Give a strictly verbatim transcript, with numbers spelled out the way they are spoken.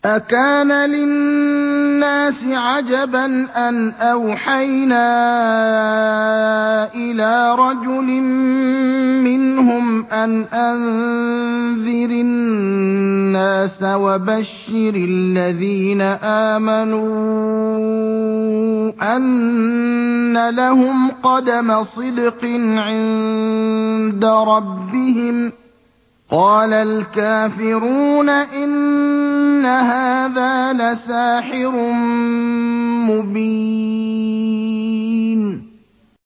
أَكَانَ لِلنَّاسِ عَجَبًا أَنْ أَوْحَيْنَا إِلَىٰ رَجُلٍ مِّنْهُمْ أَنْ أَنذِرِ النَّاسَ وَبَشِّرِ الَّذِينَ آمَنُوا أَنَّ لَهُمْ قَدَمَ صِدْقٍ عِندَ رَبِّهِمْ ۗ قَالَ الْكَافِرُونَ إِنَّ هَٰذَا لَسَاحِرٌ مُّبِينٌ